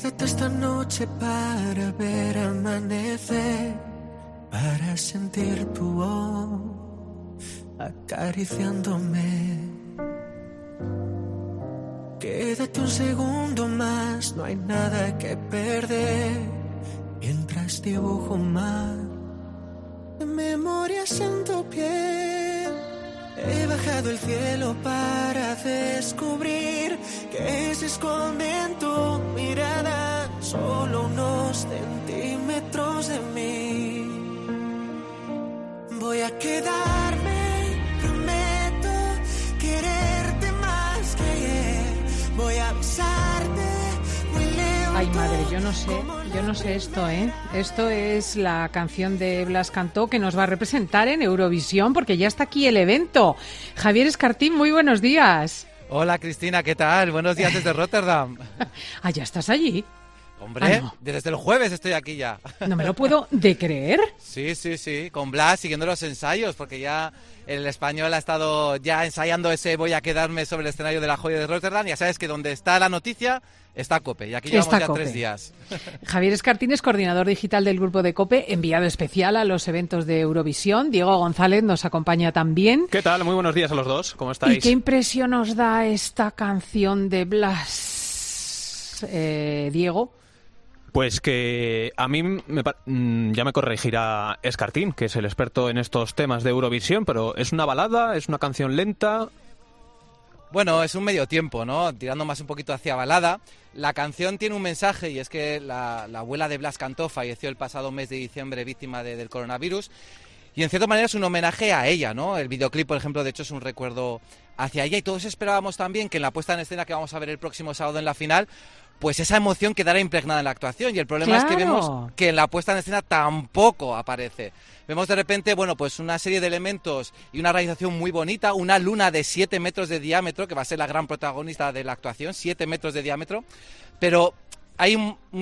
Quédate esta noche para ver amanecer, para sentir tu voz acariciándome. Quédate un segundo más, no hay nada que perder, mientras dibujo más de memorias en tu piel. He bajado el cielo para descubrir que se esconde en tu mirada solo unos centímetros de mí. Voy a quedarme, prometo quererte más que ayer. Voy a besarte muy lejos. Ay, madre, yo no sé esto, ¿eh? Esto es la canción de Blas Cantó que nos va a representar en Eurovisión, porque ya está aquí el evento. Javier Escartín, muy buenos días. Hola, Cristina, ¿qué tal? Buenos días desde Rotterdam. Ah, ¿ya estás allí? Hombre, no. Desde el jueves estoy aquí ya. No me lo puedo de creer. Sí, con Blas siguiendo los ensayos, porque ya el español ha estado ya ensayando ese voy a quedarme sobre el escenario de la joya de Rotterdam. Ya sabes que donde está la noticia está COPE, y aquí llevamos está ya COPE. 3 días. Javier Escartín es coordinador digital del grupo de COPE, enviado especial a los eventos de Eurovisión. Diego González nos acompaña también. ¿Qué tal? Muy buenos días a los dos. ¿Cómo estáis? ¿Y qué impresión nos da esta canción de Blas, Diego? Pues que a mí ya me corregirá Escartín, que es el experto en estos temas de Eurovisión, pero ¿es una balada? ¿Es una canción lenta? Bueno, es un medio tiempo, ¿no? Tirando más un poquito hacia balada. La canción tiene un mensaje, y es que la abuela de Blas Cantó falleció el pasado mes de diciembre víctima del coronavirus. Y en cierta manera es un homenaje a ella, ¿no? El videoclip, por ejemplo, de hecho es un recuerdo hacia ella. Y todos esperábamos también que en la puesta en escena que vamos a ver el próximo sábado en la final, pues esa emoción quedará impregnada en la actuación. Y el problema es que vemos que en la puesta en escena tampoco aparece. Vemos de repente, bueno, pues una serie de elementos y una realización muy bonita, una luna de 7 metros de diámetro, que va a ser la gran protagonista de la actuación, 7 metros de diámetro, pero hay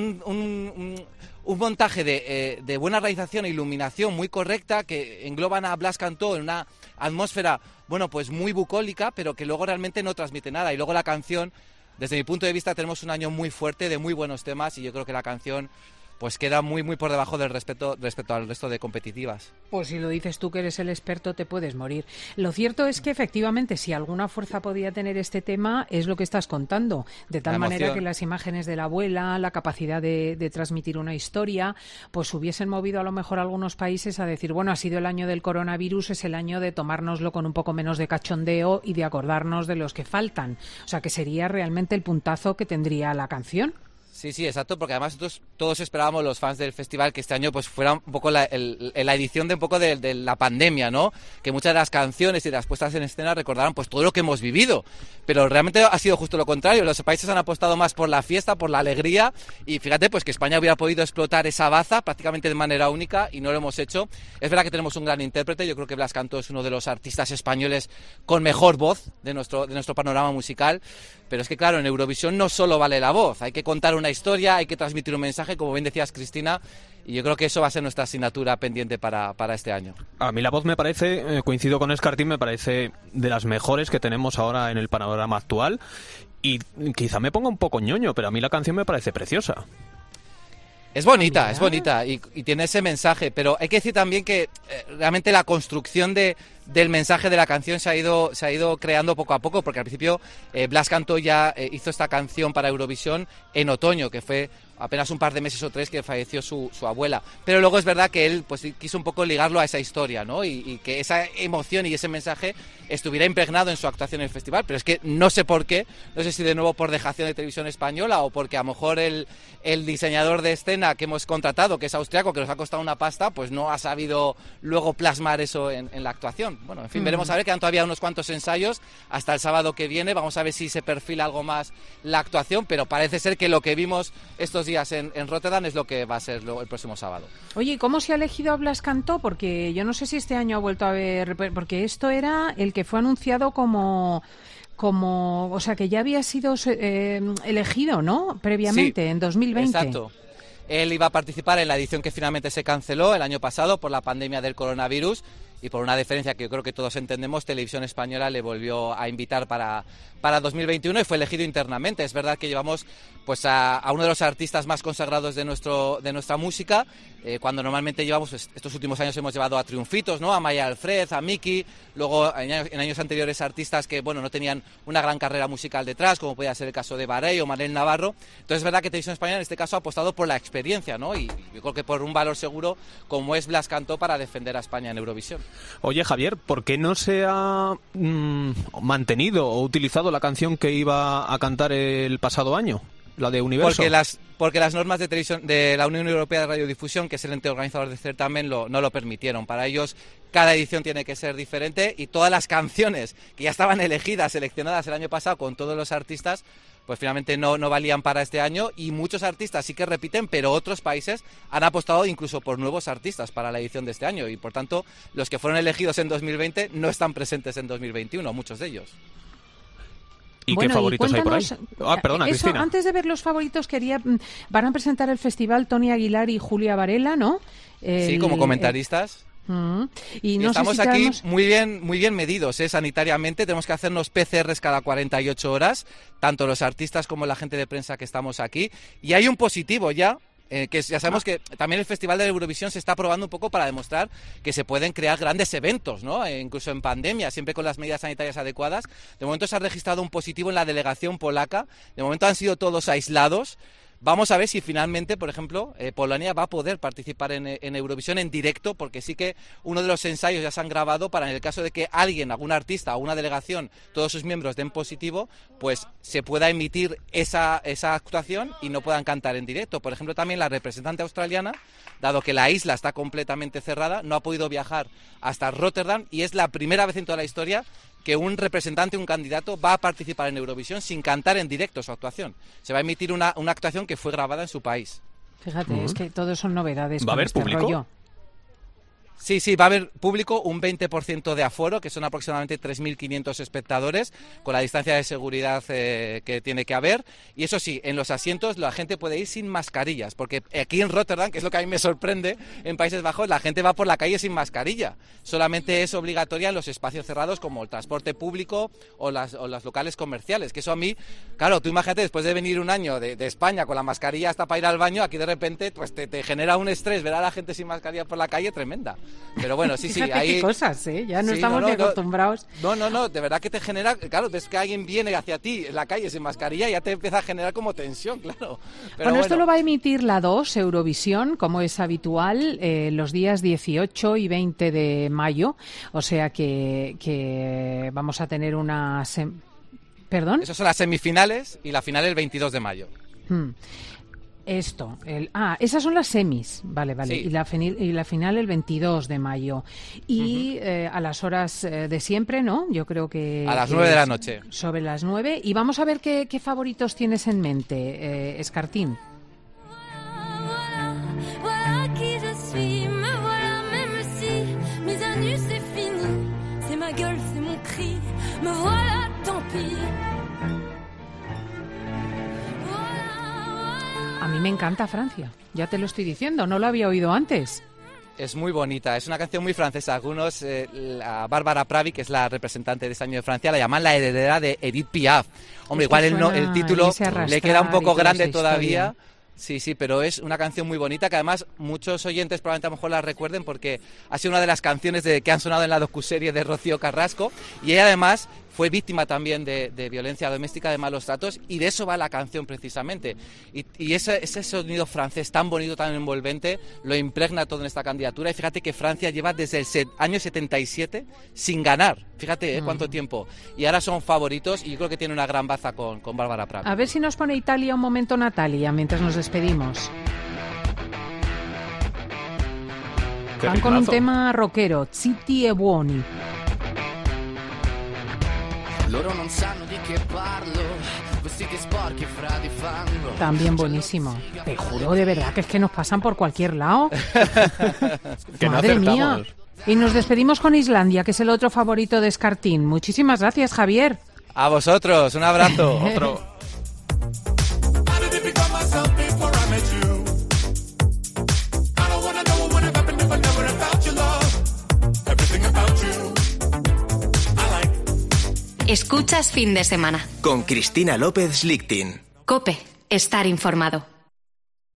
un montaje de buena realización e iluminación muy correcta que engloban a Blas Cantó en una atmósfera, bueno, pues muy bucólica, pero que luego realmente no transmite nada. Y luego la canción, desde mi punto de vista, tenemos un año muy fuerte, de muy buenos temas, y yo creo que la canción pues queda muy por debajo del respecto al resto de competitivas. Pues si lo dices tú que eres el experto, te puedes morir. Lo cierto es que efectivamente, si alguna fuerza podía tener este tema, es lo que estás contando. De tal manera que las imágenes de la abuela, la capacidad de transmitir una historia, pues hubiesen movido a lo mejor a algunos países a decir, bueno, ha sido el año del coronavirus, es el año de tomárnoslo con un poco menos de cachondeo y de acordarnos de los que faltan. O sea, que sería realmente el puntazo que tendría la canción. Sí, exacto, porque además nosotros todos esperábamos, los fans del festival, que este año pues fuera un poco la edición de un poco de la pandemia, ¿no? Que muchas de las canciones y de las puestas en escena recordaran pues todo lo que hemos vivido, pero realmente ha sido justo lo contrario. Los países han apostado más por la fiesta, por la alegría, y fíjate pues que España hubiera podido explotar esa baza prácticamente de manera única y no lo hemos hecho. Es verdad que tenemos un gran intérprete, yo creo que Blas Cantó es uno de los artistas españoles con mejor voz de nuestro panorama musical, pero es que claro, en Eurovisión no solo vale la voz, hay que contar una historia, hay que transmitir un mensaje, como bien decías, Cristina, y yo creo que eso va a ser nuestra asignatura pendiente para este año. A mí la voz me parece, coincido con Escartín, me parece de las mejores que tenemos ahora en el panorama actual, y quizá me ponga un poco ñoño, pero a mí la canción me parece preciosa. Es bonita y tiene ese mensaje, pero hay que decir también que realmente la construcción del mensaje de la canción se ha ido creando poco a poco, porque al principio Blas Cantó ya hizo esta canción para Eurovisión en otoño, que fue apenas un par de meses o 3 que falleció su abuela, pero luego es verdad que él pues quiso un poco ligarlo a esa historia, ¿no? Y que esa emoción y ese mensaje estuviera impregnado en su actuación en el festival, pero es que no sé por qué, no sé si de nuevo por dejación de Televisión Española o porque a lo mejor el diseñador de escena que hemos contratado, que es austriaco, que nos ha costado una pasta, pues no ha sabido luego plasmar eso en la actuación. Bueno, en fin, veremos a ver, quedan todavía unos cuantos ensayos hasta el sábado que viene, vamos a ver si se perfila algo más la actuación, pero parece ser que lo que vimos estos días en Rotterdam es lo que va a ser el próximo sábado. Oye, ¿cómo se ha elegido a Blas Cantó? Porque yo no sé si este año ha vuelto a ver, porque esto era el que fue anunciado como, o sea, que ya había sido elegido, ¿no? Previamente, sí, en 2020. Exacto. Él iba a participar en la edición que finalmente se canceló el año pasado por la pandemia del coronavirus. y por una deferencia que yo creo que todos entendemos, Televisión Española le volvió a invitar para 2021 y fue elegido internamente. Es verdad que llevamos pues a uno de los artistas más consagrados de nuestra música, cuando normalmente llevamos, pues, estos últimos años hemos llevado a triunfitos, ¿no? A Maya Alfred, a Miki, luego en años anteriores artistas que bueno, no tenían una gran carrera musical detrás, como podía ser el caso de Barey o Manel Navarro. Entonces es verdad que Televisión Española en este caso ha apostado por la experiencia, ¿no? Y yo creo que por un valor seguro como es Blas Cantó para defender a España en Eurovisión. Oye, Javier, ¿por qué no se ha mantenido o utilizado la canción que iba a cantar el pasado año? La de Universo. Porque las normas de televisión de la Unión Europea de Radiodifusión, que es el ente organizador del certamen, no lo permitieron. Para ellos, cada edición tiene que ser diferente y todas las canciones que ya estaban elegidas, seleccionadas el año pasado con todos los artistas, pues finalmente no valían para este año, y muchos artistas sí que repiten, pero otros países han apostado incluso por nuevos artistas para la edición de este año, y por tanto los que fueron elegidos en 2020 no están presentes en 2021, muchos de ellos. ¿Y qué favoritos hay por ahí? Perdona, eso, Cristina. Antes de ver los favoritos, van a presentar el festival Tony Aguilar y Julia Varela, ¿no? Sí, como comentaristas. Y no estamos sé si aquí muy bien medidos, sanitariamente. Tenemos que hacernos PCRs cada 48 horas, tanto los artistas como la gente de prensa que estamos aquí. Y hay un positivo ya, que ya sabemos que también el Festival de Eurovisión se está probando un poco para demostrar que se pueden crear grandes eventos, ¿no? Incluso en pandemia, siempre con las medidas sanitarias adecuadas. De momento se ha registrado un positivo en la delegación polaca. De momento han sido todos aislados. Vamos a ver si finalmente, por ejemplo, Polonia va a poder participar en Eurovisión en directo, porque sí que uno de los ensayos ya se han grabado para, en el caso de que alguien, algún artista o una delegación, todos sus miembros den positivo, pues se pueda emitir esa actuación y no puedan cantar en directo. Por ejemplo, también la representante australiana, dado que la isla está completamente cerrada, no ha podido viajar hasta Rotterdam, y es la primera vez en toda la historia que un representante, un candidato, va a participar en Eurovisión sin cantar en directo su actuación. Se va a emitir una actuación que fue grabada en su país. Fíjate, es que todo son novedades. ¿Va a haber público? Rollo. Sí, va a haber público, un 20% de aforo, que son aproximadamente 3.500 espectadores, con la distancia de seguridad que tiene que haber. Y eso sí, en los asientos la gente puede ir sin mascarillas, porque aquí en Rotterdam, que es lo que a mí me sorprende, en Países Bajos, la gente va por la calle sin mascarilla. Solamente es obligatoria en los espacios cerrados como el transporte público o las locales comerciales, que eso a mí, claro, tú imagínate, después de venir un año de España con la mascarilla hasta para ir al baño, aquí de repente pues te genera un estrés ver a la gente sin mascarilla por la calle tremenda. Pero bueno, sí, Fíjate ahí... qué cosas, ya no estamos ni acostumbrados. No, de verdad que te genera... Claro, ves que alguien viene hacia ti en la calle sin mascarilla y ya te empieza a generar como tensión, claro. Pero bueno, esto lo va a emitir la 2, Eurovisión, como es habitual, los días 18 y 20 de mayo. O sea que vamos a tener una... ¿Perdón? Esas son las semifinales y la final el 22 de mayo. Esas son las semis, vale. Sí. Y la final el 22 de mayo. Y a las horas de siempre, ¿no? Yo creo que... A las 9 de la noche. Sobre las 9. Y vamos a ver qué favoritos tienes en mente, Escartín. A mí me encanta Francia, ya te lo estoy diciendo, no lo había oído antes. Es muy bonita, es una canción muy francesa. Algunos, a Bárbara Pravi, que es la representante de este año de Francia, la llaman la heredera de Edith Piaf. Hombre, igual el título le queda un poco grande todavía. Sí, pero es una canción muy bonita, que además muchos oyentes probablemente a lo mejor la recuerden porque ha sido una de las canciones que han sonado en la docuserie de Rocío Carrasco, y ella además fue víctima también de violencia doméstica, de malos tratos, y de eso va la canción precisamente. Y ese sonido francés tan bonito, tan envolvente, lo impregna todo en esta candidatura. Y fíjate que Francia lleva desde el año 77 sin ganar, fíjate cuánto tiempo, y ahora son favoritos, y yo creo que tiene una gran baza con Bárbara Pravi. A ver si nos pone Italia un momento, Natalia, mientras nos despedimos. Van con un tema rockero, Zitti e Buoni. También buenísimo. Te juro de verdad que es que nos pasan por cualquier lado. Madre mía. Y nos despedimos con Islandia, que es el otro favorito de Escartín. Muchísimas gracias, Javier. A vosotros, un abrazo. Otro. Everything about Escuchas Fin de Semana. Con Cristina López Lichtin. COPE. Estar informado.